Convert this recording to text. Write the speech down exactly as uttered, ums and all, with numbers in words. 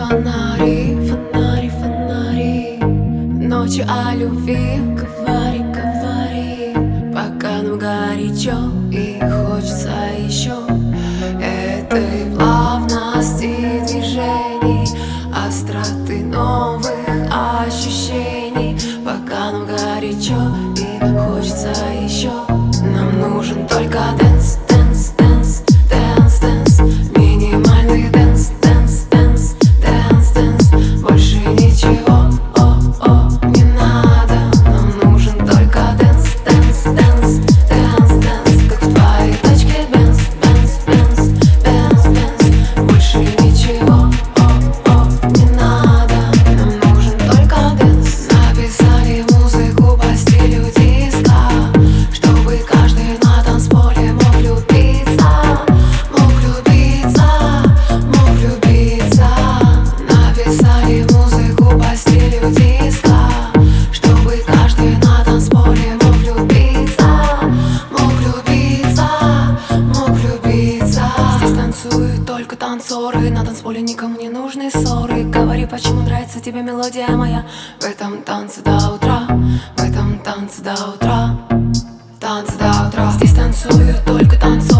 Фонари, фонари, фонари, ночи о любви, говори, говори. Пока нам горячо и хочется еще этой плавности движений, остроты новых ощущений. Пока нам горячо и хочется еще, нам нужен только дэнс, дэнс, дэнс, дэнс, дэнс, минимальный дэнс, дэнс, дэнс, дэнс, дэнс. Больше ничего, о, о, не надо. Нам нужен только дэнс, дэнс, дэнс, дэнс, дэнс. Как в твоей тачке бенз, бенз, бенз, бенз, бенз. Больше ничего, о, о, не надо. Нам нужен только дэнс. Написали музыку по стилю диско, чтобы каждый на танцполе мог влюбиться, мог влюбиться, мог влюбиться. Написали музыку по стилю диско, чтобы каждый на танцполе мог влюбиться, мог влюбиться, мог влюбиться. Здесь танцуют только танцоры, на танцполе никому не нужны ссоры. Говори, почему нравится тебе мелодия моя. В этом танце до утра, в этом танце до утра, танцы до утра. Здесь танцуют только танцоры.